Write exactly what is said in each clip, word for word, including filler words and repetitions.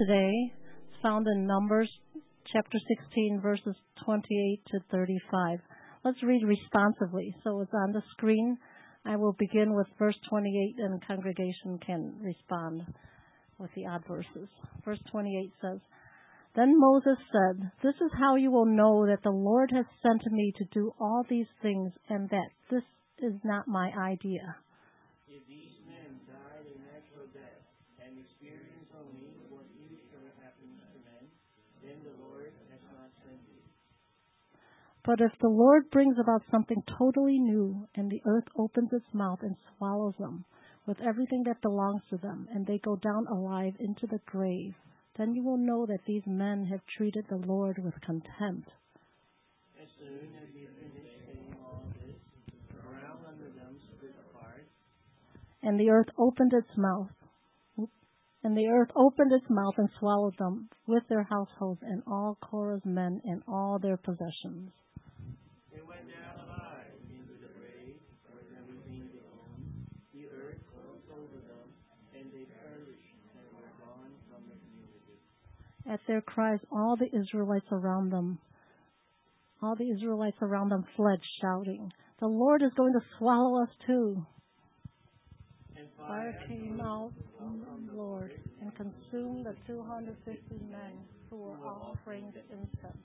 today is found in Numbers chapter sixteen, verses twenty-eight to thirty-five. Let's read responsively. So it's on the screen. I will begin with verse twenty-eight, and the congregation can respond with the odd verses. Verse twenty-eight says, "Then Moses said, 'This is how you will know that the Lord has sent me to do all these things, and that this is not my idea.'" If these men died a natural death and experienced only what usually happens to men, then the Lord has not sent you. But if the Lord brings about something totally new, and the earth opens its mouth and swallows them with everything that belongs to them, and they go down alive into the grave, then you will know that these men have treated the Lord with contempt. As soon as you finish saying all this, the ground under them split apart, And the earth opened its mouth. And the earth opened its mouth and swallowed them with their households and all Korah's men and all their possessions. they went down alive into the grave with everything they owned. The earth closed over them, and they perished and were gone from the community. At their cries, all the Israelites around them, all the Israelites around them fled, shouting, "The Lord is going to swallow us too." And Fire came out from the Lord and consumed the two hundred fifty men who were offering the incense.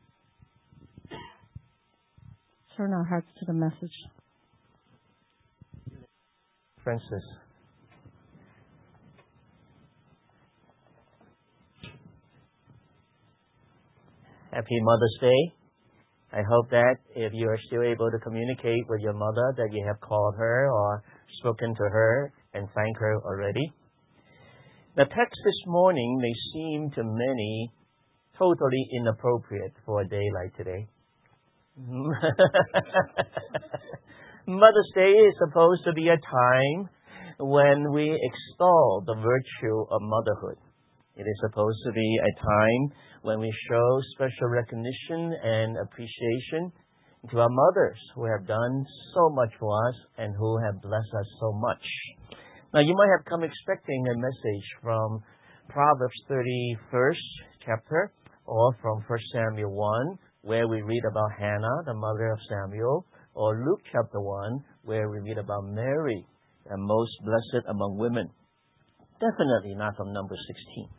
Turn our hearts to the message. Francis. Happy Mother's Day. I hope that if you are still able to communicate with your mother, that you have called her or spoken to her and thanked her already. The text this morning may seem to many totally inappropriate for a day like today. Mother's Day is supposed to be a time when we extol the virtue of motherhood. It is supposed to be a time when we show special recognition and appreciation to our mothers who have done so much for us and who have blessed us so much. Now, you might have come expecting a message from Proverbs thirty-first chapter or from First Samuel one, where we read about Hannah, the mother of Samuel, or Luke chapter one, where we read about Mary, the most blessed among women. Definitely not from number sixteen,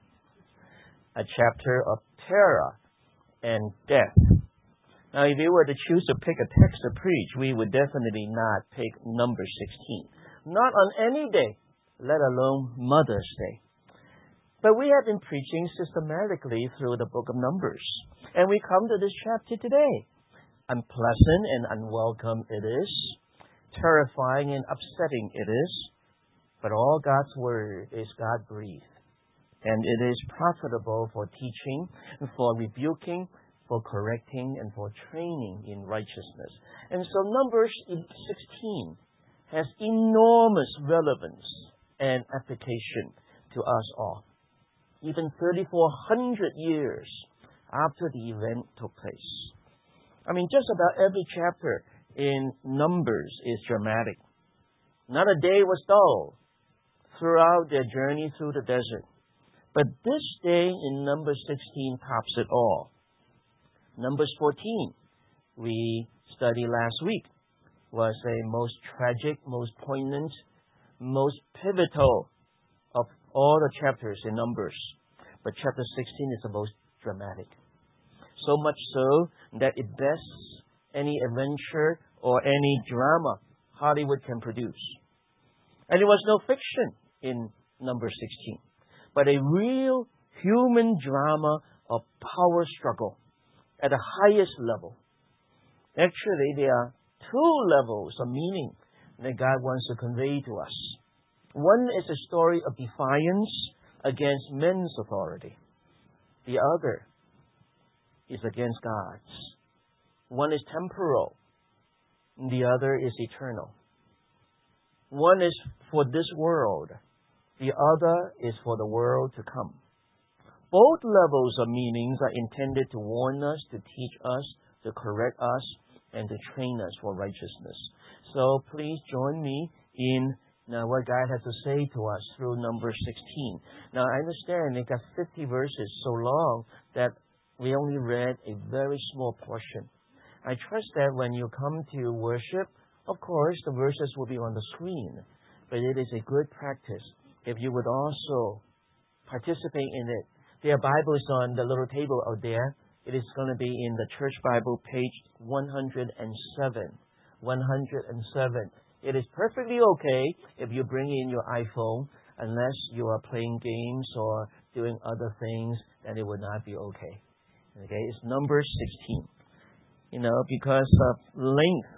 a chapter of terror and death. Now, if you were to choose to pick a text to preach, we would definitely not pick number sixteen. Not on any day, let alone Mother's Day. But we have been preaching systematically through the book of Numbers. And we come to this chapter today. Unpleasant and unwelcome it is. Terrifying and upsetting it is. But all God's word is God-breathed. And it is profitable for teaching, for rebuking, for correcting, and for training in righteousness. And so Numbers sixteen has enormous relevance and application to us all. Even thirty-four hundred years after the event took place. I mean, just about every chapter in Numbers is dramatic. Not a day was dull throughout their journey through the desert. But this day in Numbers sixteen tops it all. Numbers fourteen, we studied last week, was a most tragic, most poignant, most pivotal of all the chapters in Numbers. But chapter sixteen is the most dramatic. So much so that it bests any adventure or any drama Hollywood can produce. And it was no fiction in Numbers sixteen, but a real human drama of power struggle at the highest level. Actually, there are two levels of meaning that God wants to convey to us. One is a story of defiance against men's authority. The other is against God's. One is temporal. The other is eternal. One is for this world. The other is for the world to come. Both levels of meanings are intended to warn us, to teach us, to correct us, and to train us for righteousness. So please join me in Now, what God has to say to us through Numbers sixteen. Now, I understand it got fifty verses so long that we only read a very small portion. I trust that when you come to worship, of course, the verses will be on the screen. But it is a good practice if you would also participate in it. There are Bibles on the little table out there. It is going to be in the Church Bible, page one hundred seven. one hundred seven. It is perfectly okay if you bring in your iPhone, unless you are playing games or doing other things, then it would not be okay. Okay, it's Numbers sixteen. You know, because of length,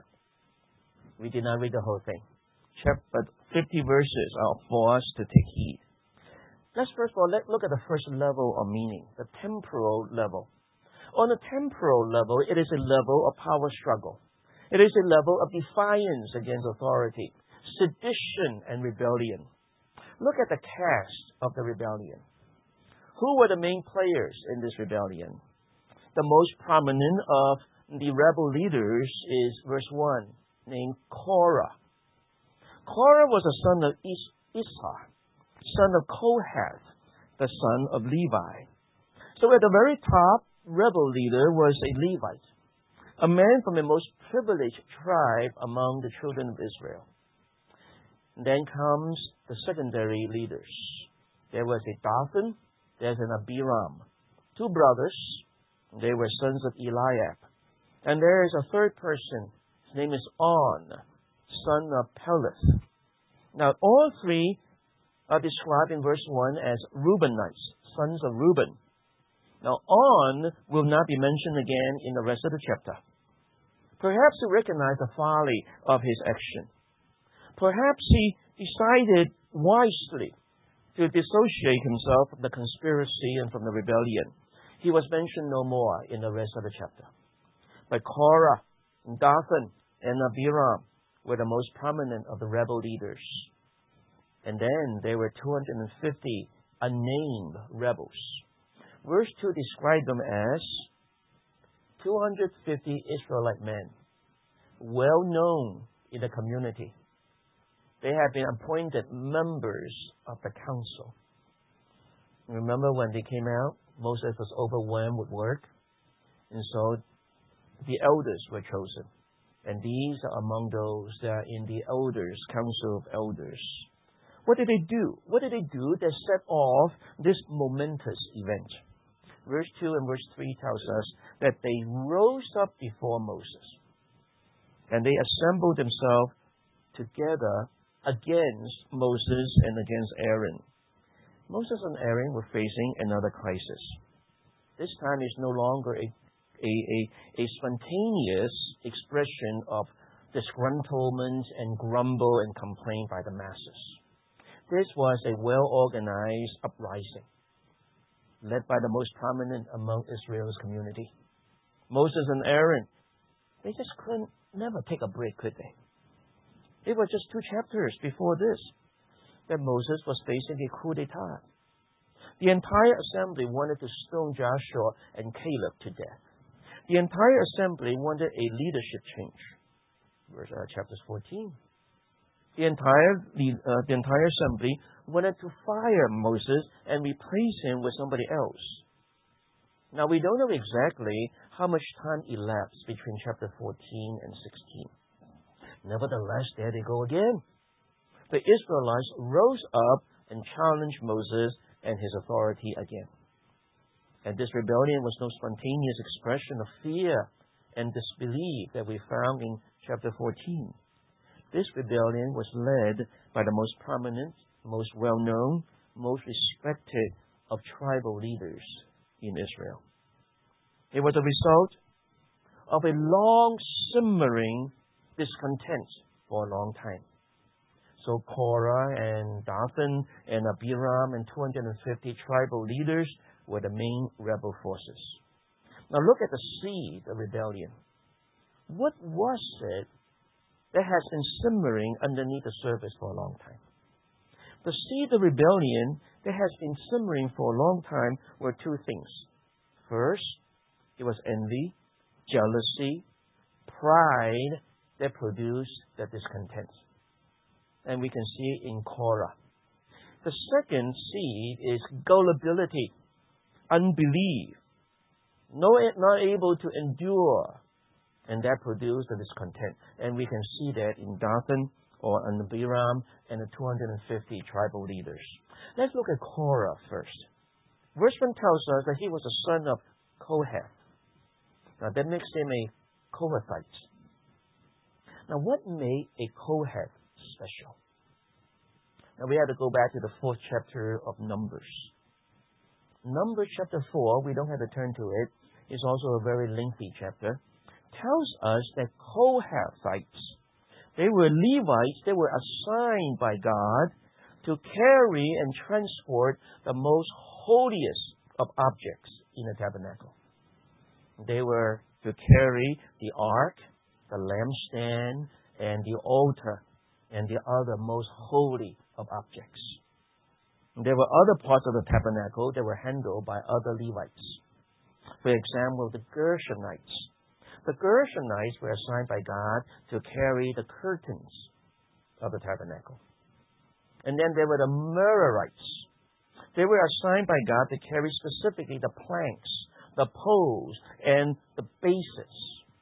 we did not read the whole thing. But fifty verses are for us to take heed. Let's first of all let look at the first level of meaning, the temporal level. On the temporal level, it is a level of power struggle. It is a level of defiance against authority, sedition and rebellion. Look at the cast of the rebellion. Who were the main players in this rebellion? The most prominent of the rebel leaders is verse one, named Korah. Korah was a son of Issachar, son of Kohath, the son of Levi. So at the very top, rebel leader was a Levite, a man from the most privileged tribe among the children of Israel. Then comes the secondary leaders. There was a Dathan, there's an Abiram, two brothers. They were sons of Eliab. And there is a third person. His name is On, son of Peleth. Now, all three are described in verse one as Reubenites, sons of Reuben. Now, On will not be mentioned again in the rest of the chapter. Perhaps to recognize the folly of his action. Perhaps he decided wisely to dissociate himself from the conspiracy and from the rebellion. He was mentioned no more in the rest of the chapter. But Korah, Dathan, and Abiram were the most prominent of the rebel leaders. And then there were two hundred fifty unnamed rebels. Verse two described them as two hundred fifty Israelite men, well known in the community. They had been appointed members of the council. Remember when they came out, Moses was overwhelmed with work, and so the elders were chosen. And these are among those that are in the elders, council of elders. What did they do? What did they do that set off this momentous event? Verse two and verse three tells us that they rose up before Moses, and they assembled themselves together against Moses and against Aaron. Moses and Aaron were facing another crisis. This time is no longer a, a, a, a spontaneous expression of disgruntlement and grumble and complaint by the masses. This was a well-organized uprising, led by the most prominent among Israel's community. Moses and Aaron, they just couldn't never take a break, could they? It was just two chapters before this that Moses was facing a coup d'etat. The entire assembly wanted to stone Joshua and Caleb to death. The entire assembly wanted a leadership change. Verse uh, chapter fourteen. The entire uh, the entire assembly wanted to fire Moses and replace him with somebody else. Now we don't know exactly how much time elapsed between chapter fourteen and sixteen. Nevertheless, there they go again. The Israelites rose up and challenged Moses and his authority again. And this rebellion was no spontaneous expression of fear and disbelief that we found in chapter fourteen. This rebellion was led by the most prominent, most well-known, most respected of tribal leaders in Israel. It was a result of a long simmering discontent for a long time. So Korah and Dathan and Abiram and two hundred fifty tribal leaders were the main rebel forces. Now look at the seed of rebellion. What was it that has been simmering underneath the surface for a long time? The seed of rebellion that has been simmering for a long time were two things. First, it was envy, jealousy, pride that produced the discontent. And we can see it in Korah. The second seed is gullibility, unbelief, no, not able to endure. And that produced the discontent. And we can see that in Dathan or in Abiram and the two hundred fifty tribal leaders. Let's look at Korah first. Verse one tells us that he was a son of Kohath. Now that makes him a Kohathite. Now what made a Kohath special? Now we have to go back to the fourth chapter of Numbers. Numbers chapter four, we don't have to turn to it. It's also a very lengthy chapter. Tells us that Kohathites, they were Levites, they were assigned by God to carry and transport the most holiest of objects in the tabernacle. They were to carry the ark, the lampstand, and the altar, and the other most holy of objects. There were other parts of the tabernacle that were handled by other Levites. For example, the Gershonites. The Gershonites were assigned by God to carry the curtains of the tabernacle. And then there were the Merarites. They were assigned by God to carry specifically the planks, the poles, and the bases.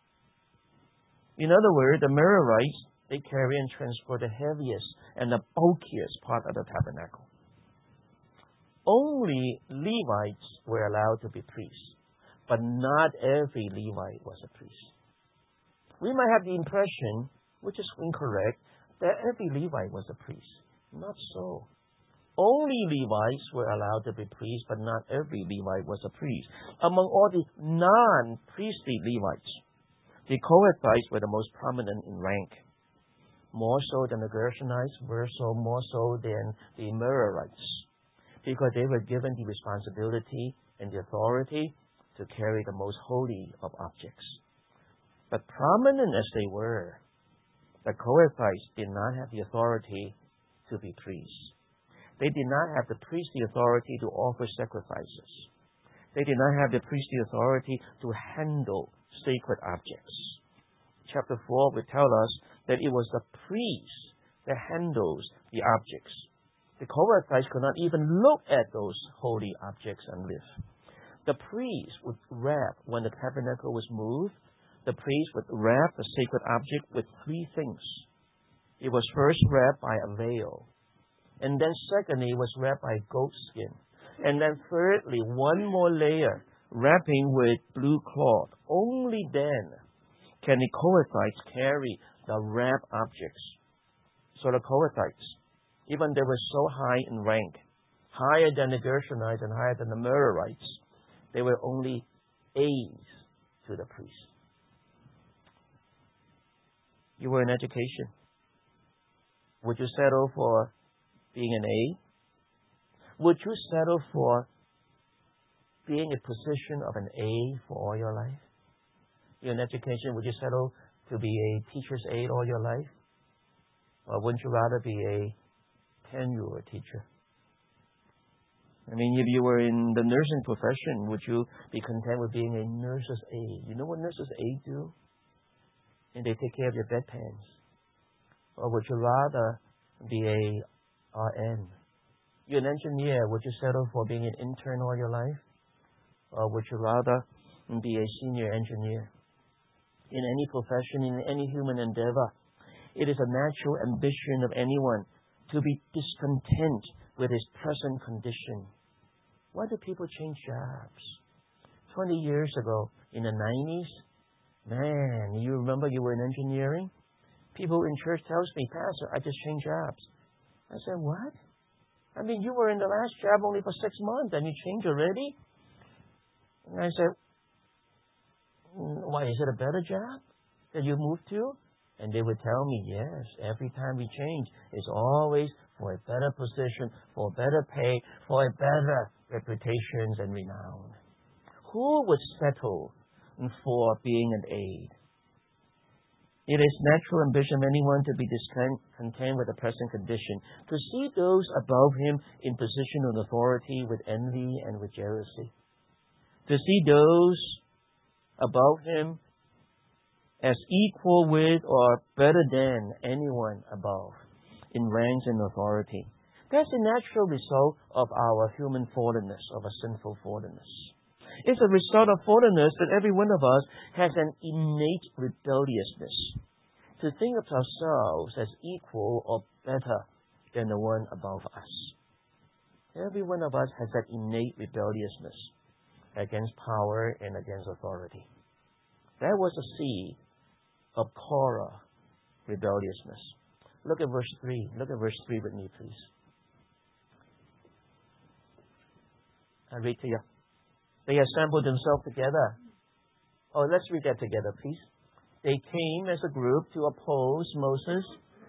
In other words, the Merarites, they carry and transport the heaviest and the bulkiest part of the tabernacle. Only Levites were allowed to be priests, but not every Levite was a priest. We might have the impression, which is incorrect, that every Levite was a priest. Not so. Only Levites were allowed to be priests, but not every Levite was a priest. Among all the non-priestly Levites, the Kohathites were the most prominent in rank, more so than the Gershonites, more so, more so than the Merarites, because they were given the responsibility and the authority to carry the most holy of objects. But prominent as they were, the Kohathites did not have the authority to be priests. They did not have the priestly authority to offer sacrifices. They did not have the priestly authority to handle sacred objects. Chapter four will tell us that it was the priest that handles the objects. The Kohathites could not even look at those holy objects and live. The priest would wrap, when the tabernacle was moved, the priest would wrap the sacred object with three things. It was first wrapped by a veil. And then secondly, it was wrapped by goat skin. And then thirdly, one more layer, wrapping with blue cloth. Only then can the Kohathites carry the wrapped objects. So the Kohathites, even they were so high in rank, higher than the Gershonites and higher than the Merarites, they were only aides to the priest. You were in education. Would you settle for being an aide? Would you settle for being a position of an aide for all your life? You're in education, would you settle to be a teacher's aide all your life? Or wouldn't you rather be a tenured teacher? I mean, if you were in the nursing profession, would you be content with being a nurse's aide? You know what nurse's aides do? And they take care of your bedpans. Or would you rather be a R N? You're an engineer. Would you settle for being an intern all your life? Or would you rather be a senior engineer? In any profession, in any human endeavor, it is a natural ambition of anyone to be discontent with his present condition. Why do people change jobs? Twenty years ago, in the nineties, man, you remember you were in engineering? People in church tells me, Pastor, I just changed jobs. I said, what? I mean, you were in the last job only for six months and you changed already? And I said, why, is it a better job that you moved to? And they would tell me, yes, every time we change, it's always for a better position, for better pay, for a better reputation and renown. Who would settle for being an aide? It is natural ambition of anyone to be discontent with the present condition, to see those above him in position of authority with envy and with jealousy, to see those above him as equal with or better than anyone above. in ranks and authority. That's a natural result of our human fallenness, of a sinful fallenness. It's a result of fallenness that every one of us has an innate rebelliousness to think of ourselves as equal or better than the one above us. Every one of us has that innate rebelliousness against power and against authority. That was a seed of Korah rebelliousness. Look at verse three. Look at verse three with me, please. I read to you. They assembled themselves together. Oh, let's read that together, please. They came as a group to oppose Moses.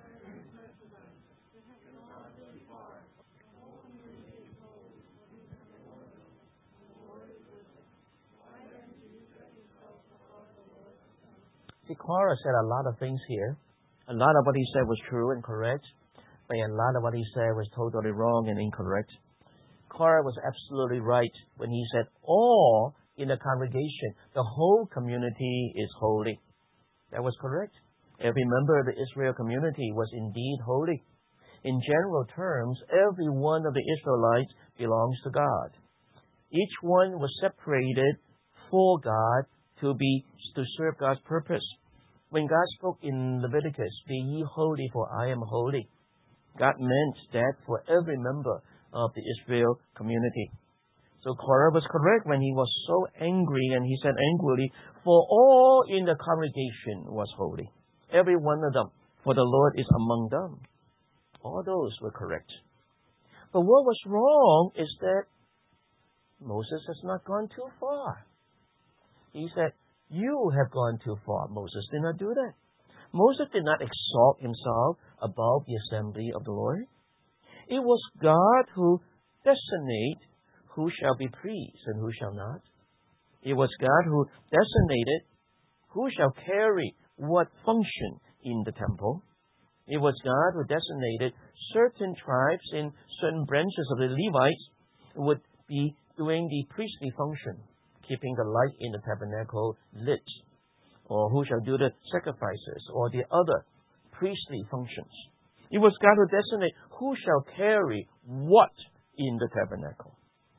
See, Korah said a lot of things here. A lot of what he said was true and correct, but a lot of what he said was totally wrong and incorrect. Korah was absolutely right when he said all in the congregation, the whole community is holy. That was correct. Every member of the Israel community was indeed holy. In general terms, every one of the Israelites belongs to God. Each one was separated for God to be to serve God's purpose. When God spoke in Leviticus, "Be ye holy, for I am holy," God meant that for every member of the Israel community. So Korah was correct when he was so angry, and he said angrily, "For all in the congregation was holy, every one of them, for the Lord is among them." All those were correct. But what was wrong is that Moses has not gone too far. He said, "You have gone too far." Moses did not do that. Moses did not exalt himself above the assembly of the Lord. It was God who designated who shall be priests and who shall not. It was God who designated who shall carry what function in the temple. It was God who designated certain tribes in certain branches of the Levites would be doing the priestly function, keeping the light in the tabernacle lit, or who shall do the sacrifices, or the other priestly functions. It was God who designated who shall carry what in the tabernacle.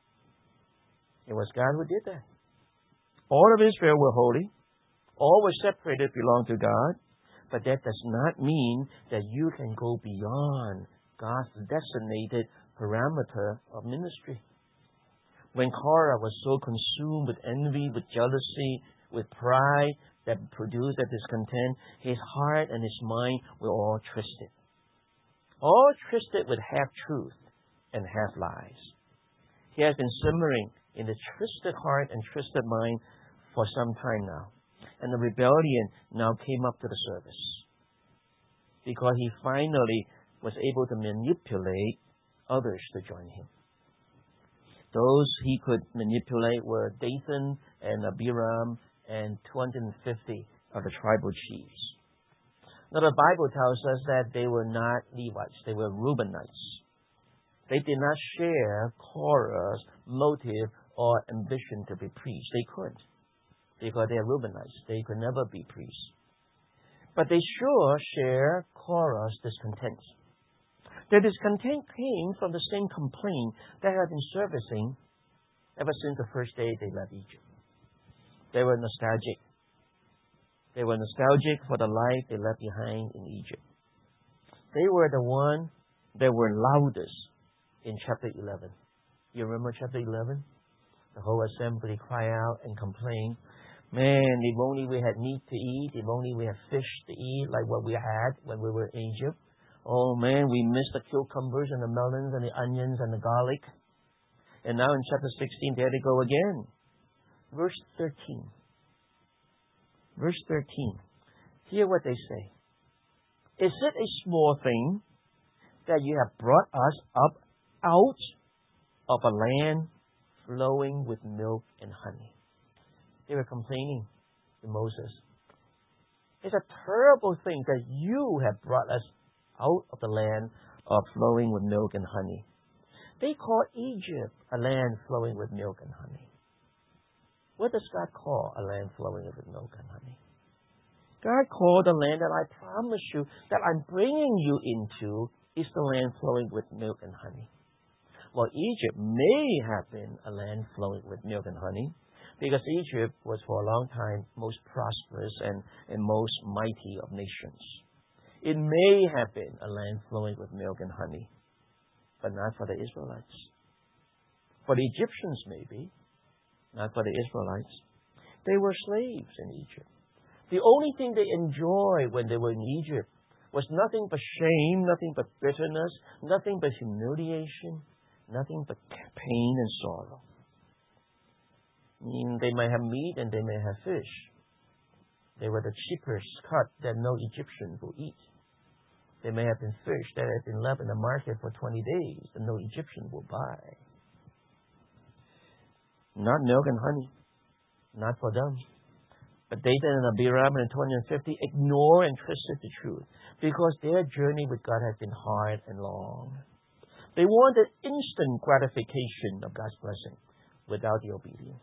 It was God who did that. All of Israel were holy. All were separated, belonged to God. But that does not mean that you can go beyond God's designated parameter of ministry. When Korah was so consumed with envy, with jealousy, with pride that produced that discontent, his heart and his mind were all twisted. All twisted with half-truth and half-lies. He has been simmering in the twisted heart and twisted mind for some time now. And the rebellion now came up to the surface, because he finally was able to manipulate others to join him. Those he could manipulate were Dathan and Abiram and two hundred fifty of the tribal chiefs. Now the Bible tells us that they were not Levites, they were Reubenites. They did not share Korah's motive or ambition to be priests. They couldn't, because they are Reubenites. They could never be priests. But they sure share Korah's discontent. Their discontent came from the same complaint that had been surfacing ever since the first day they left Egypt. They were nostalgic. They were nostalgic for the life they left behind in Egypt. They were the one that were loudest in chapter eleven. You remember chapter eleven? The whole assembly cried out and complained, "Man, if only we had meat to eat, if only we had fish to eat like what we had when we were in Egypt. Oh man, we missed the cucumbers and the melons and the onions and the garlic." And now in chapter sixteen, there they go again. Verse thirteen. Verse thirteen. Hear what they say. "Is it a small thing that you have brought us up out of a land flowing with milk and honey?" They were complaining to Moses. "It's a terrible thing that you have brought us out of the land of flowing with milk and honey." They call Egypt a land flowing with milk and honey. What does God call a land flowing with milk and honey? God called the land that I promise you, that I'm bringing you into, is the land flowing with milk and honey. Well, Egypt may have been a land flowing with milk and honey because Egypt was for a long time most prosperous and, and most mighty of nations. It may have been a land flowing with milk and honey, but not for the Israelites. For the Egyptians, maybe, not for the Israelites. They were slaves in Egypt. The only thing they enjoyed when they were in Egypt was nothing but shame, nothing but bitterness, nothing but humiliation, nothing but pain and sorrow. I mean, they may have meat and they may have fish. They were the cheapest cut that no Egyptian will eat. They may have been fish that had been left in the market for twenty days that no Egyptian will buy. Not milk and honey. Not for them. But Dathan and Abiram in two hundred fifty ignore and twisted the truth because their journey with God had been hard and long. They wanted instant gratification of God's blessing without the obedience.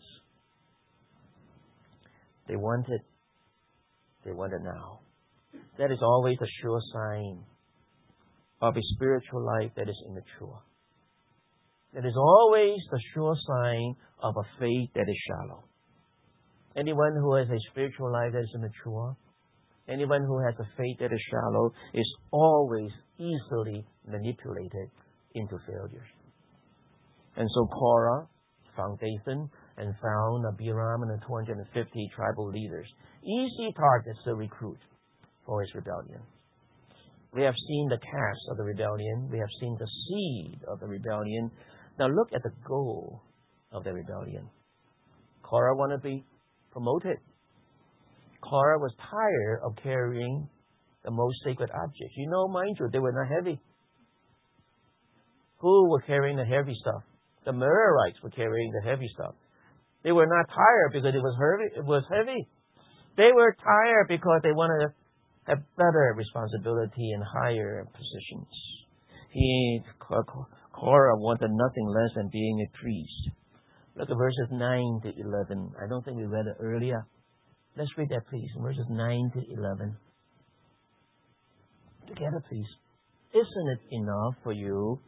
They wanted, they wanted now. That is always a sure sign of a spiritual life that is immature. That is always the sure sign of a faith that is shallow. Anyone who has a spiritual life that is immature, anyone who has a faith that is shallow, is always easily manipulated into failures. And so Korah found Dathan and found Abiram and the two hundred fifty tribal leaders, easy targets to recruit for his rebellion. We have seen the cast of the rebellion. We have seen the seed of the rebellion. Now look at the goal of the rebellion. Korah wanted to be promoted. Korah was tired of carrying the most sacred objects. You know, mind you, they were not heavy. Who were carrying the heavy stuff? The Merarites were carrying the heavy stuff. They were not tired because it was heavy. It was heavy. They were tired because they wanted to have better responsibility and higher positions. He, Korah wanted nothing less than being a priest. Look at verses nine to eleven. I don't think we read it earlier. Let's read that, please. Verses nine to eleven. Together, please. Isn't it enough for you?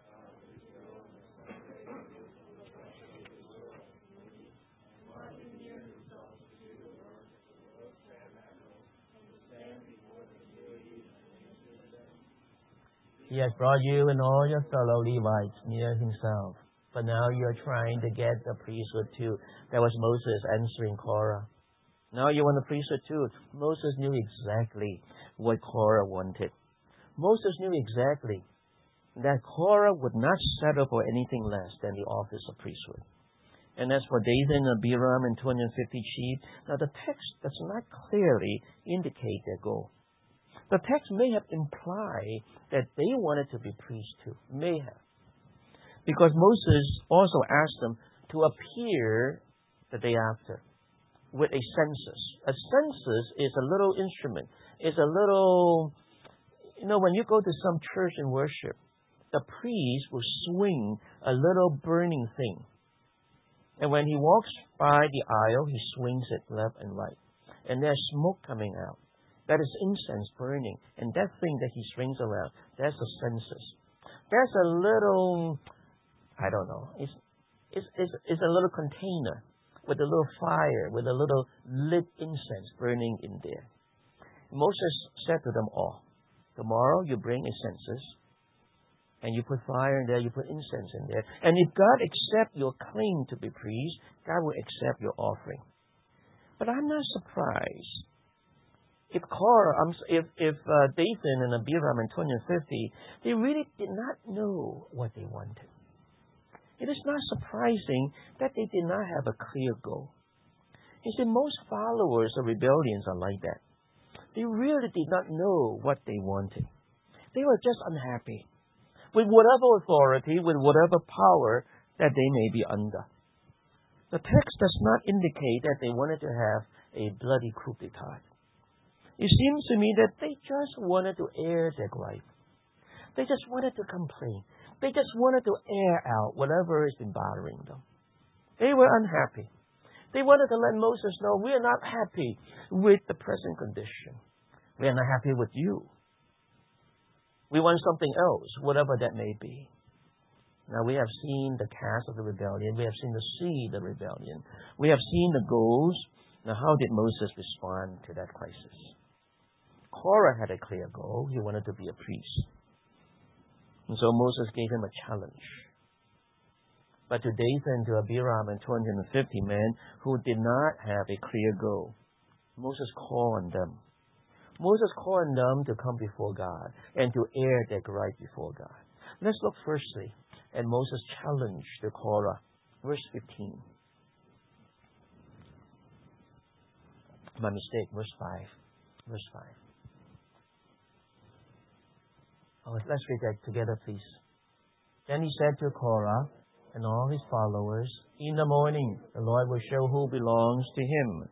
He has brought you and all your fellow Levites near himself. But now you are trying to get the priesthood too. That was Moses answering Korah. Now you want the priesthood too. Moses knew exactly what Korah wanted. Moses knew exactly that Korah would not settle for anything less than the office of priesthood. And as for Dathan and Abiram and two hundred fifty chief, now the text does not clearly indicate their goal. The text may have implied that they wanted to be priests too. May have. Because Moses also asked them to appear the day after with a census. A census is a little instrument. It's a little, you know, when you go to some church and worship, the priest will swing a little burning thing. And when he walks by the aisle, he swings it left and right. And there's smoke coming out. That is incense burning. And that thing that he swings around, that's a census. That's a little, I don't know, it's, it's, it's, it's a little container with a little fire, with a little lit incense burning in there. Moses said to them all, tomorrow you bring a census, and you put fire in there, you put incense in there. And if God accepts your claim to be priest, God will accept your offering. But I'm not surprised. If Korah, if, if uh, Dathan and Abiram and two hundred fifty, they really did not know what they wanted. It is not surprising that they did not have a clear goal. You see, most followers of rebellions are like that. They really did not know what they wanted. They were just unhappy with whatever authority, with whatever power that they may be under. The text does not indicate that they wanted to have a bloody coup d'etat. It seems to me that they just wanted to air their gripe. They just wanted to complain. They just wanted to air out whatever has been bothering them. They were unhappy. They wanted to let Moses know, we are not happy with the present condition. We are not happy with you. We want something else, whatever that may be. Now, we have seen the cast of the rebellion. We have seen the seed of rebellion. We have seen the goals. Now, how did Moses respond to that crisis? Korah had a clear goal. He wanted to be a priest. And so Moses gave him a challenge. But to Dathan, to Abiram, and two hundred fifty men who did not have a clear goal, Moses called on them. Moses called on them to come before God and to air their gripe before God. Let's look firstly at Moses' challenge to Korah. Verse fifteen. My mistake, verse five. Verse five. Oh, let's read that together, please. Then he said to Korah and all his followers, in the morning the Lord will show who belongs to him.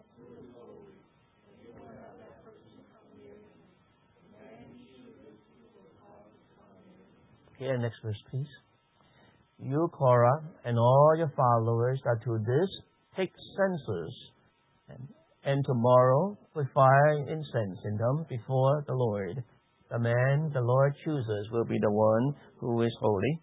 Here, next verse, please. You, Korah, and all your followers are to this take censers, and, and tomorrow put fire and incense in them before the Lord. The man the Lord chooses will be the one who is holy.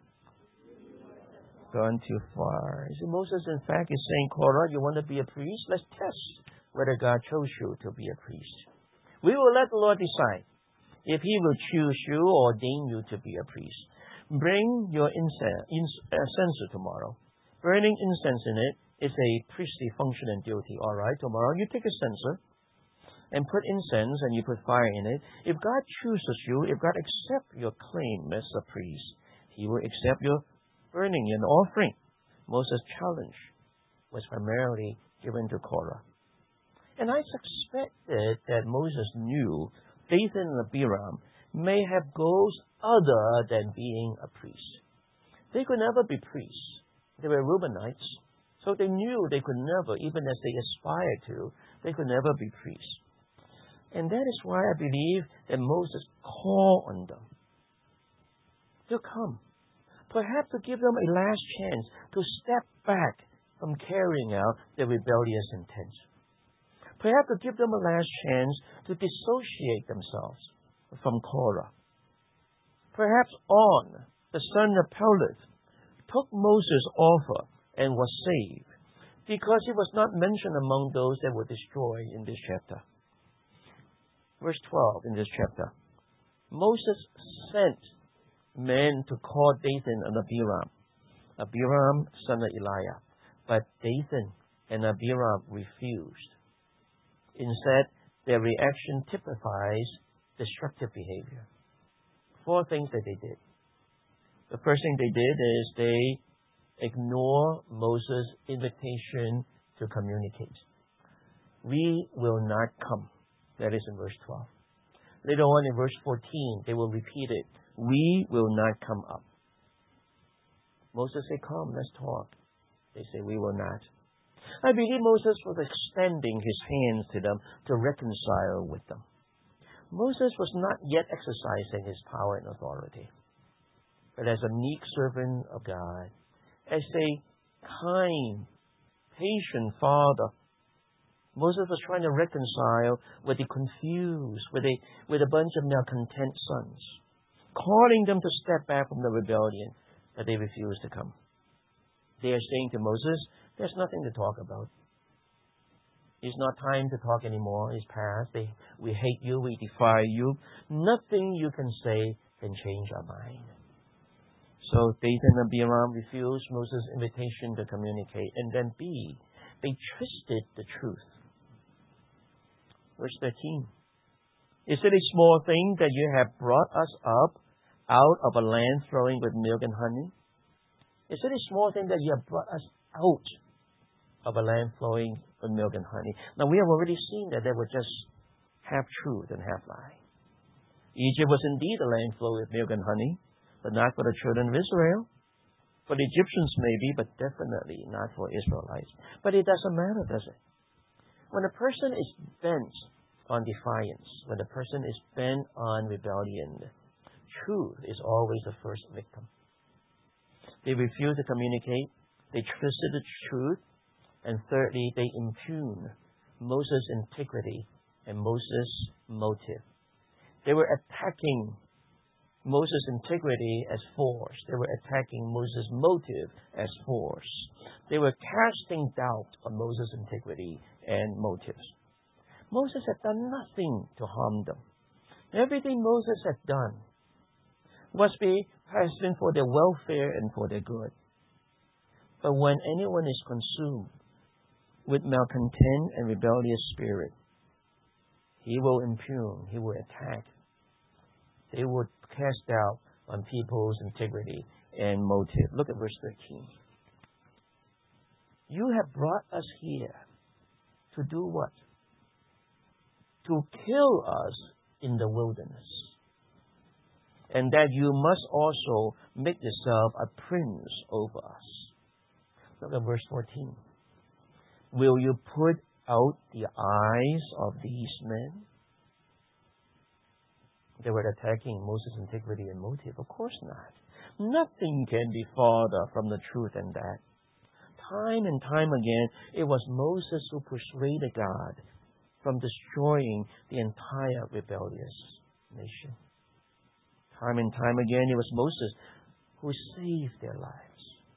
Gone too far. You see, Moses, in fact, is saying, Korah, you want to be a priest? Let's test whether God chose you to be a priest. We will let the Lord decide if he will choose you or ordain you to be a priest. Bring your incense, uh, censer tomorrow. Burning incense in it is a priestly function and duty. All right, tomorrow you take a censer and put incense and you put fire in it. If God chooses you, if God accepts your claim as a priest, he will accept your burning and offering. Moses' challenge was primarily given to Korah. And I suspected that Moses knew Dathan and Abiram may have goals other than being a priest. They could never be priests. They were Reubenites, so they knew they could never, even as they aspired to, they could never be priests. And that is why I believe that Moses called on them to come, perhaps to give them a last chance to step back from carrying out their rebellious intents. Perhaps to give them a last chance to dissociate themselves from Korah. Perhaps On, the son of Peleth, took Moses' offer and was saved because he was not mentioned among those that were destroyed in this chapter. Verse twelve in this chapter. Moses sent men to call Dathan and Abiram. Abiram, son of Eliah. But Dathan and Abiram refused. Instead, their reaction typifies destructive behavior. Four things that they did. The first thing they did is they ignore Moses' invitation to communicate. We will not come. That is in verse twelve. Later on in verse fourteen, they will repeat it. We will not come up. Moses said, come, let's talk. They say, we will not. I believe Moses was extending his hands to them to reconcile with them. Moses was not yet exercising his power and authority. But as a meek servant of God, as a kind, patient father, Moses was trying to reconcile with the confused, with a, with a bunch of malcontent sons, calling them to step back from the rebellion, but they refused to come. They are saying to Moses, there's nothing to talk about. It's not time to talk anymore. It's past. They, we hate you. We defy you. Nothing you can say can change our mind. So Dathan and Abiram refused Moses' invitation to communicate. And then B, they twisted the truth. Verse thirteen. Is it a small thing that you have brought us up out of a land flowing with milk and honey? Is it a small thing that you have brought us out of a land flowing with milk and honey? Now, we have already seen that they were just half truth and half lie. Egypt was indeed a land flowing with milk and honey, but not for the children of Israel. For the Egyptians maybe, but definitely not for Israelites. But it doesn't matter, does it? When a person is bent on defiance, when a person is bent on rebellion, truth is always the first victim. They refuse to communicate. They twisted the truth. And thirdly, they impugn Moses' integrity and Moses' motive. They were attacking Moses' integrity as force. They were attacking Moses' motive as force. They were casting doubt on Moses' integrity and motives. Moses had done nothing to harm them. Everything Moses had done was be, has been for their welfare and for their good. But when anyone is consumed with malcontent and rebellious spirit, he will impugn, he will attack. They will cast doubt on people's integrity and motive. Look at verse thirteen. You have brought us here to do what? To kill us in the wilderness. And that you must also make yourself a prince over us. Look at verse fourteen. Will you put out the eyes of these men? They were attacking Moses' integrity and motive. Of course not. Nothing can be farther from the truth than that. Time and time again, it was Moses who persuaded God from destroying the entire rebellious nation. Time and time again, it was Moses who saved their lives.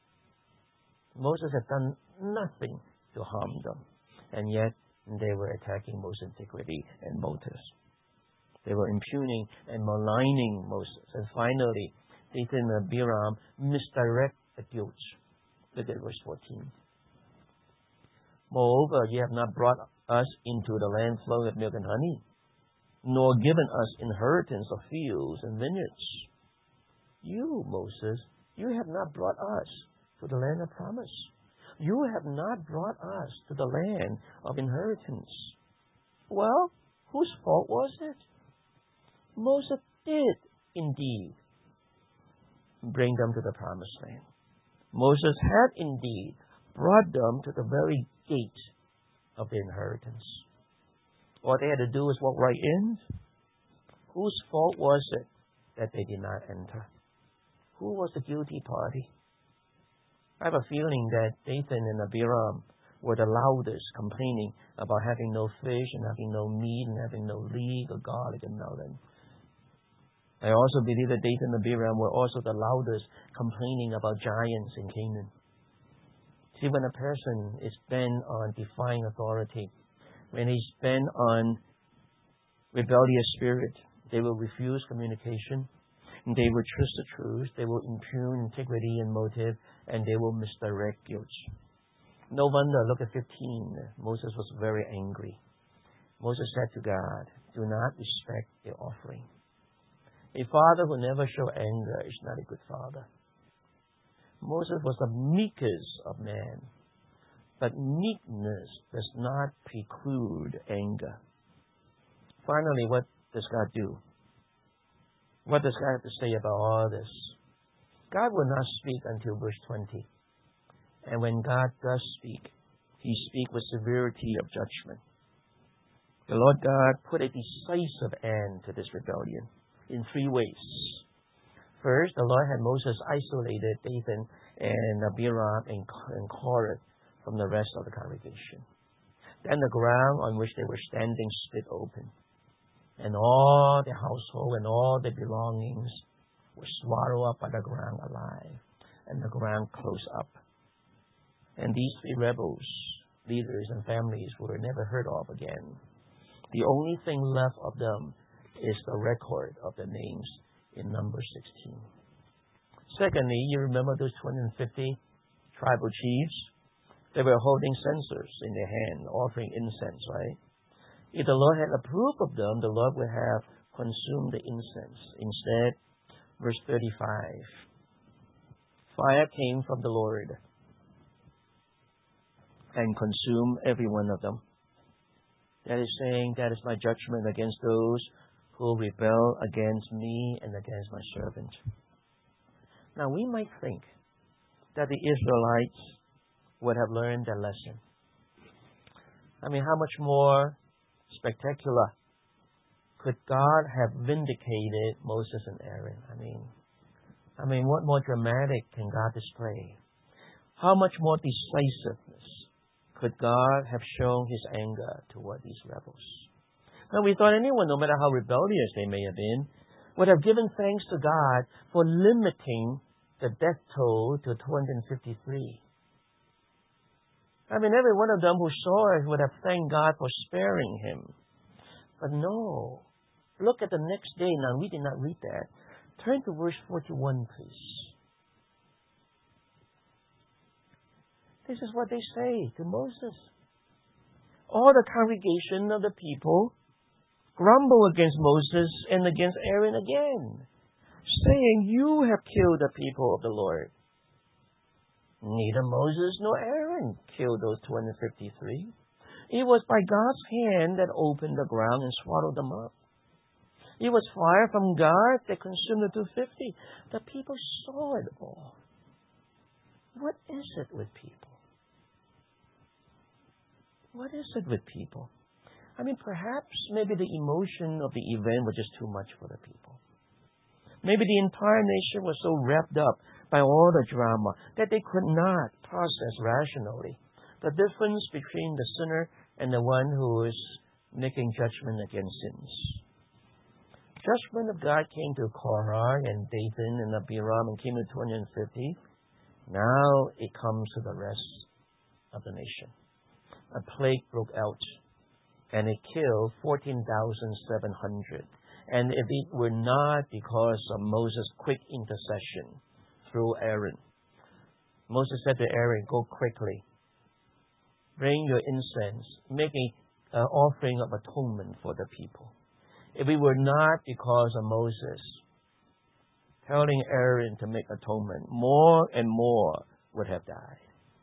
Moses had done nothing to harm them, and yet they were attacking Moses' integrity and motives. They were impugning and maligning Moses. And finally, Dathan and Abiram misdirect the guilt. Look at verse fourteen. Moreover, you have not brought us into the land flowing with milk and honey, nor given us inheritance of fields and vineyards. You, Moses, you have not brought us to the land of promise. You have not brought us to the land of inheritance. Well, whose fault was it? Moses did indeed bring them to the promised land. Moses had indeed brought them to the very gate of the inheritance. All they had to do was walk right in. Whose fault was it that they did not enter? Who was the guilty party? I have a feeling that Dathan and Abiram were the loudest, complaining about having no fish and having no meat and having no leek or garlic and melon. I also believe that Dathan and Abiram were also the loudest, complaining about giants in Canaan. See, when a person is bent on defying authority, when he's bent on rebellious spirit, they will refuse communication. They will twist the truth. They will impugn integrity and motive, and they will misdirect guilt. No wonder, look at fifteen. Moses was very angry. Moses said to God, do not respect the offering. A father who never shows anger is not a good father. Moses was the meekest of men, but meekness does not preclude anger. Finally, what does God do? What does God have to say about all this? God will not speak until verse twenty. And when God does speak, He speaks with severity of judgment. The Lord God put a decisive end to this rebellion in three ways. First, the Lord had Moses isolated Dathan and Abiram and Korah from the rest of the congregation. Then the ground on which they were standing split open, and all their household and all their belongings were swallowed up by the ground alive, and the ground closed up. And these three rebels, leaders and families, were never heard of again. The only thing left of them is the record of the names in Numbers sixteen. Secondly, you remember those two hundred fifty tribal chiefs? They were holding censers in their hand, offering incense, right? If the Lord had approved of them, the Lord would have consumed the incense. Instead, verse thirty-five, fire came from the Lord and consumed every one of them. That is saying, that is my judgment against those who rebel against me and against my servant. Now, we might think that the Israelites would have learned their lesson. I mean, how much more spectacular could God have vindicated Moses and Aaron? I mean, I mean, what more dramatic can God display? How much more decisiveness could God have shown His anger toward these rebels? Now, we thought anyone, no matter how rebellious they may have been, would have given thanks to God for limiting the death toll to two hundred fifty-three. I mean, every one of them who saw it would have thanked God for sparing him. But no. Look at the next day. Now, we did not read that. Turn to verse forty-one, please. This is what they say to Moses. All the congregation of the people grumble against Moses and against Aaron again, saying, "You have killed the people of the Lord." Neither Moses nor Aaron killed those two hundred fifty-three. It was by God's hand that opened the ground and swallowed them up. It was fire from God that consumed the two hundred fifty. The people saw it all. What is it with people? What is it with people? I mean, perhaps maybe the emotion of the event was just too much for the people. Maybe the entire nation was so wrapped up by all the drama that they could not process rationally the difference between the sinner and the one who is making judgment against sins. Judgment of God came to Korah and Dathan and Abiram and came to two hundred fifty. Now it comes to the rest of the nation. A plague broke out, and it killed fourteen thousand seven hundred. And if it were not because of Moses' quick intercession through Aaron, Moses said to Aaron, "Go quickly, bring your incense, make an offering of atonement for the people." If it were not because of Moses telling Aaron to make atonement, more and more would have died.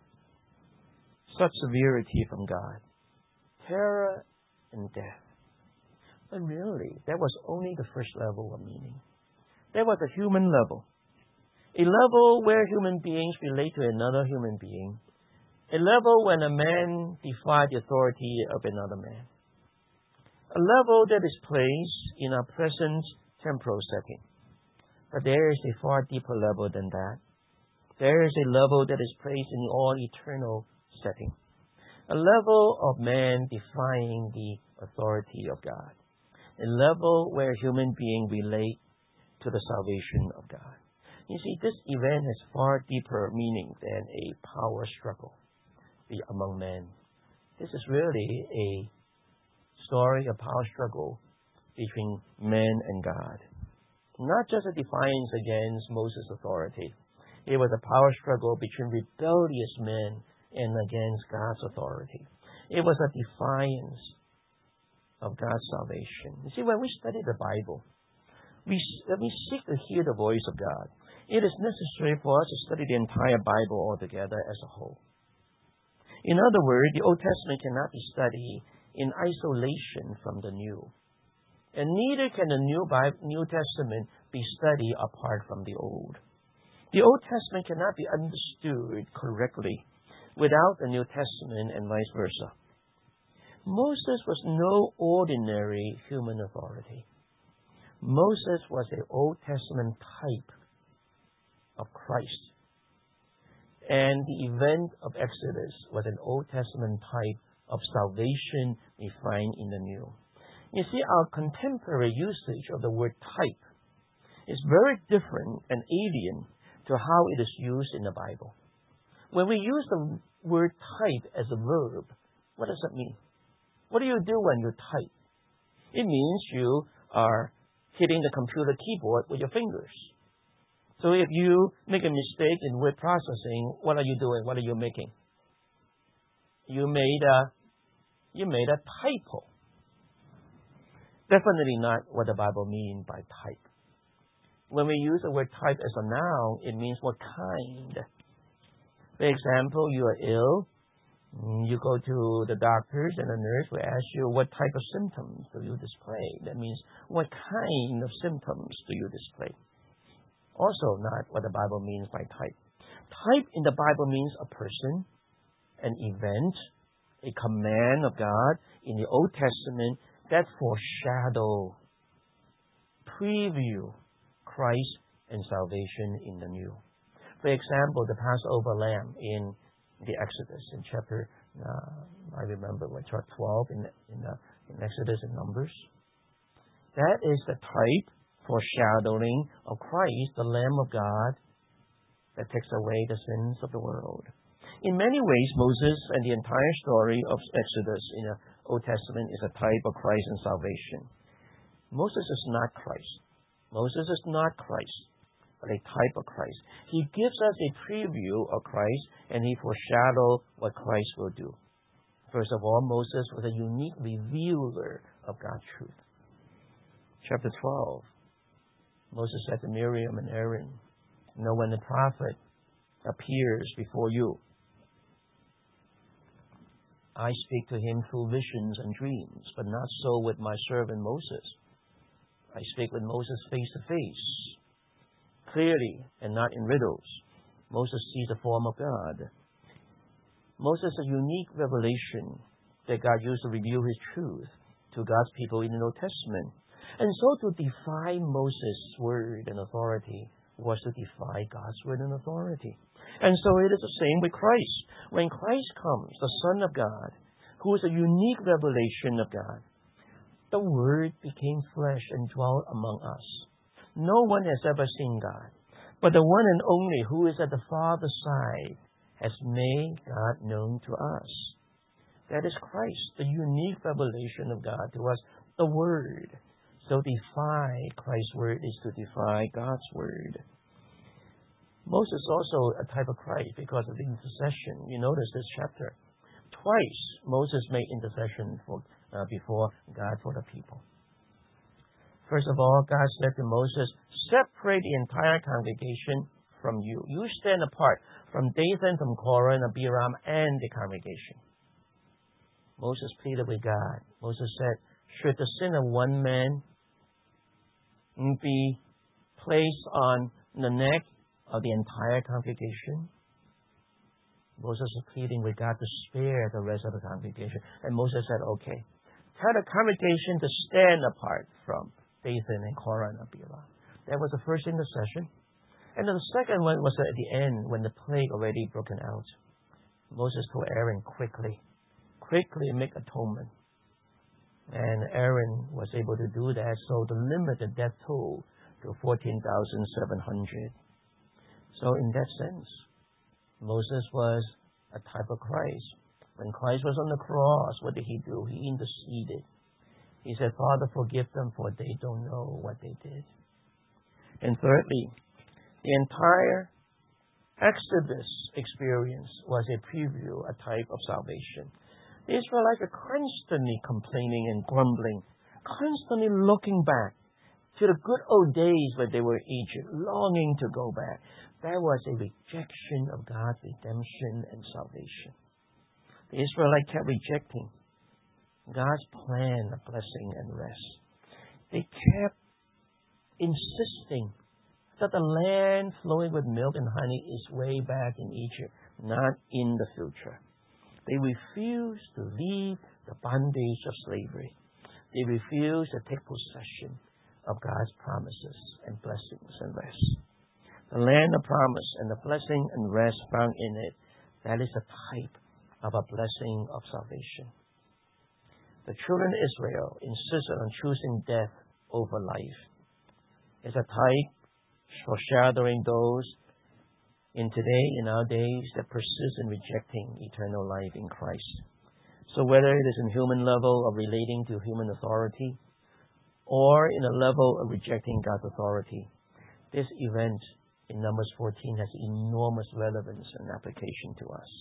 Such severity from God. Terror and death. But really, that was only the first level of meaning. There was a human level. A level where human beings relate to another human being. A level when a man defied the authority of another man. A level that is placed in our present temporal setting. But there is a far deeper level than that. There is a level that is placed in the all-eternal setting. A level of man defying the authority of God. A level where human beings relate to the salvation of God. You see, this event has far deeper meaning than a power struggle among men. This is really a story, a power struggle between man and God. Not just a defiance against Moses' authority. It was a power struggle between rebellious men and against God's authority. It was a defiance of God's salvation. You see, when we study the Bible, we, when we seek to hear the voice of God, it is necessary for us to study the entire Bible altogether as a whole. In other words, the Old Testament cannot be studied in isolation from the New. And neither can the New, Bible, New Testament be studied apart from the Old. The Old Testament cannot be understood correctly without the New Testament and vice versa. Moses was no ordinary human authority. Moses was an Old Testament type of Christ. And the event of Exodus was an Old Testament type of salvation we find in the New. You see, our contemporary usage of the word type is very different and alien to how it is used in the Bible. When we use the word type as a verb, what does that mean? What do you do when you type? It means you are hitting the computer keyboard with your fingers. So if you make a mistake in word processing, what are you doing? What are you making? You made a, you made a typo. Definitely not what the Bible means by type. When we use the word type as a noun, it means what kind. For example, you are ill. You go to the doctors and the nurse will ask you, what type of symptoms do you display? That means, what kind of symptoms do you display? Also not what the Bible means by type. Type in the Bible means a person, an event, a command of God in the Old Testament that foreshadow, preview Christ and salvation in the New. For example, the Passover lamb in the Exodus, in chapter, uh, I remember what, chapter twelve in, in, uh, in Exodus and Numbers. That is the type foreshadowing of Christ, the Lamb of God, that takes away the sins of the world. In many ways, Moses and the entire story of Exodus in the Old Testament is a type of Christ and salvation. Moses is not Christ. Moses is not Christ, but a type of Christ. He gives us a preview of Christ, and he foreshadows what Christ will do. First of all, Moses was a unique revealer of God's truth. Chapter twelve, Moses said to Miriam and Aaron, you know, when the prophet appears before you, I speak to him through visions and dreams, but not so with my servant Moses. I speak with Moses face to face, clearly and not in riddles. Moses sees the form of God. Moses is a unique revelation that God used to reveal his truth to God's people in the Old Testament. And so to defy Moses' word and authority was to defy God's word and authority. And so it is the same with Christ. When Christ comes, the Son of God, who is a unique revelation of God, the Word became flesh and dwelt among us. No one has ever seen God, but the one and only who is at the Father's side has made God known to us. That is Christ, the unique revelation of God to us, the Word. So defy Christ's Word is to defy God's Word. Moses is also a type of Christ because of the intercession. You notice this chapter. Twice Moses made intercession for, uh, before God for the people. First of all, God said to Moses, separate the entire congregation from you. You stand apart from Dathan, from Korah, and Abiram, and the congregation. Moses pleaded with God. Moses said, should the sin of one man be placed on the neck of the entire congregation? Moses was pleading with God to spare the rest of the congregation. And Moses said, okay, tell the congregation to stand apart from Dathan and Korah and Abiram. That was the first intercession. And then the second one was at the end when the plague already broken out. Moses told Aaron quickly, quickly make atonement. And Aaron was able to do that, so to limit the death toll to fourteen thousand seven hundred. So in that sense, Moses was a type of Christ. When Christ was on the cross, what did he do? He interceded. He said, Father, forgive them, for they don't know what they did. And thirdly, the entire Exodus experience was a preview, a type of salvation. The Israelites were constantly complaining and grumbling, constantly looking back to the good old days when they were in Egypt, longing to go back. That was a rejection of God's redemption and salvation. The Israelites kept rejecting God's plan of blessing and rest. They kept insisting that the land flowing with milk and honey is way back in Egypt, not in the future. They refused to leave the bondage of slavery. They refused to take possession of God's promises and blessings and rest. The land of promise and the blessing and rest found in it, that is a type of a blessing of salvation. The children of Israel insisted on choosing death over life. It's a type foreshadowing those in today, in our days, that persist in rejecting eternal life in Christ. So whether it is in human level of relating to human authority or in a level of rejecting God's authority, this event in Numbers fourteen has enormous relevance and application to us.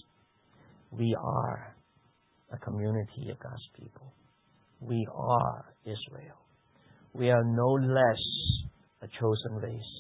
We are a community of God's people. We are Israel. We are no less a chosen race.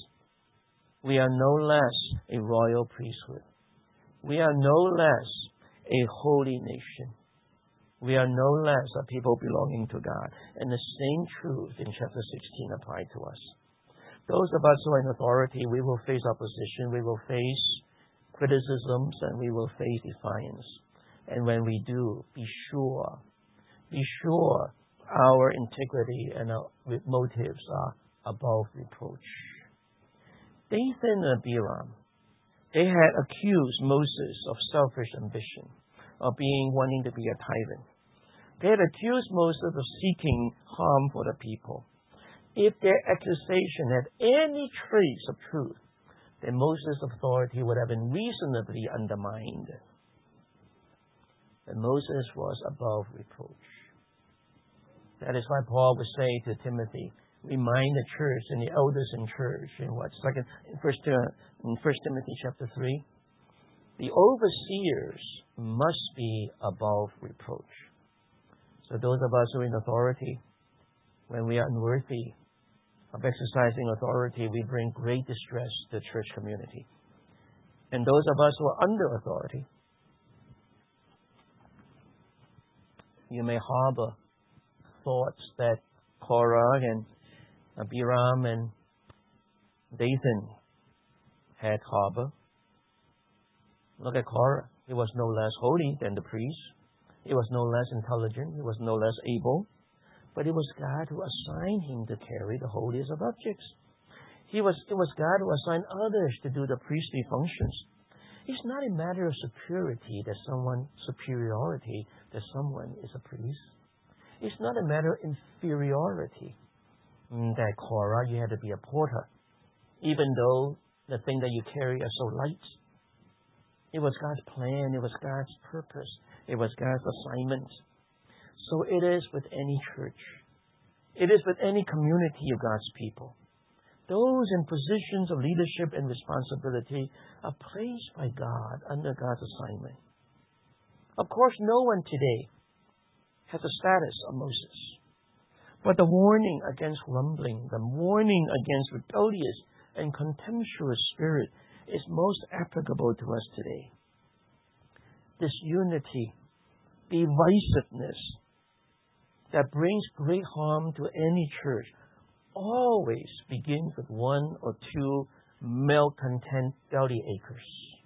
We are no less a royal priesthood. We are no less a holy nation. We are no less a people belonging to God. And the same truth in chapter sixteen apply to us. Those of us who are in authority, we will face opposition, we will face criticisms, and we will face defiance. And when we do, be sure, be sure our integrity and our motives are above reproach. Dathan and Abiram, they had accused Moses of selfish ambition, of being wanting to be a tyrant. They had accused Moses of seeking harm for the people. if their accusation had any trace of truth, then Moses' authority would have been reasonably undermined. But Moses was above reproach. That is why Paul would say to Timothy, remind the church and the elders in church in what second in First in First Timothy chapter three, the overseers must be above reproach. So those of us who are in authority, when we are unworthy of exercising authority, we bring great distress to the church community. And those of us who are under authority, you may harbor thoughts that Korah and Abiram and Dathan had harbored. Look at Korah. He was no less holy than the priest. He was no less intelligent. He was no less able. But it was God who assigned him to carry the holiest of objects. He was, it was God who assigned others to do the priestly functions. It's not a matter of superiority that someone, superiority that someone is a priest. It's not a matter of inferiority that Korah, you had to be a porter, even though the thing that you carry are so light. It was God's plan. It was God's purpose. It was God's assignment. So it is with any church. It is with any community of God's people. Those in positions of leadership and responsibility are placed by God under God's assignment. Of course, no one today has the status of Moses. But the warning against grumbling, the warning against rebellious and contemptuous spirit is most applicable to us today. Disunity, divisiveness that brings great harm to any church always begins with one or two malcontent belly achers.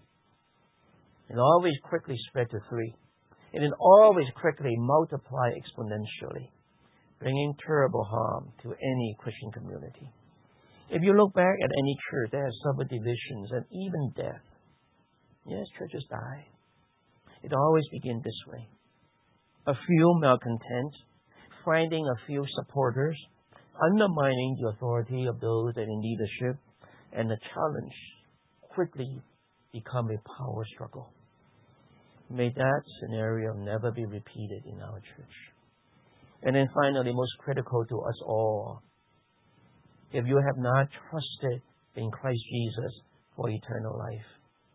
It always quickly spread to three. And it always quickly multiply exponentially, bringing terrible harm to any Christian community. If you look back at any church that has suffered divisions and even death, yes, churches die. It always begins this way. A few malcontent, finding a few supporters, undermining the authority of those that are in leadership, and the challenge quickly become a power struggle. May that scenario never be repeated in our church. And then finally, most critical to us all, if you have not trusted in Christ Jesus for eternal life,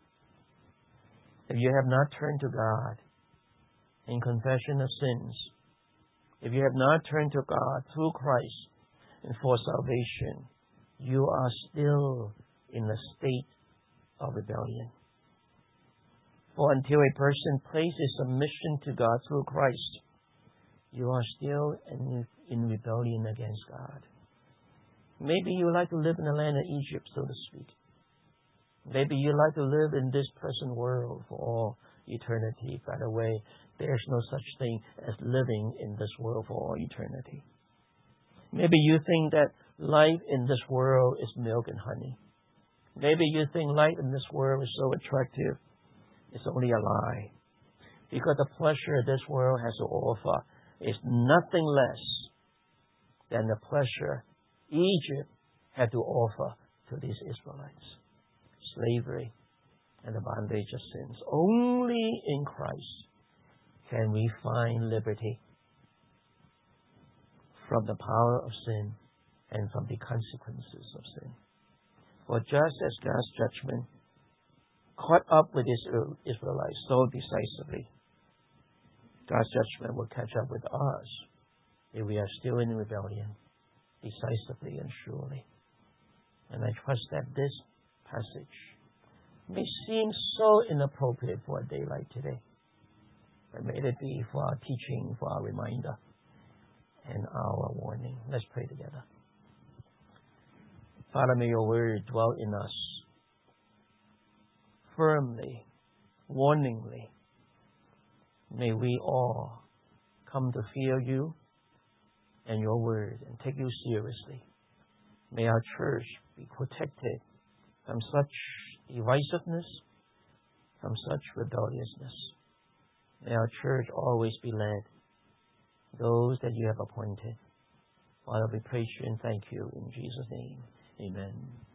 if you have not turned to God in confession of sins, if you have not turned to God through Christ and for salvation, you are still in a state of rebellion. For until a person places submission to God through Christ, you are still in, in rebellion against God. Maybe you like to live in the land of Egypt, so to speak. Maybe you like to live in this present world for all eternity. By the way, there's no such thing as living in this world for all eternity. Maybe you think that life in this world is milk and honey. Maybe you think life in this world is so attractive. It's only a lie. Because the pleasure this world has to offer is nothing less than the pleasure Egypt had to offer to these Israelites. Slavery and the bondage of sins. Only in Christ can we find liberty from the power of sin and from the consequences of sin. For just as God's judgment caught up with Israel, Israelites so decisively, God's judgment will catch up with us if we are still in rebellion, decisively and surely. And I trust that this passage may seem so inappropriate for a day like today, but may it be for our teaching, for our reminder, and our warning. Let's pray together. Father, may your word dwell in us firmly, warningly. May we all come to fear you and your word and take you seriously. May our church be protected from such divisiveness, from such rebelliousness. May our church always be led, those that you have appointed, Father, we praise you and thank you in Jesus' name. Amen.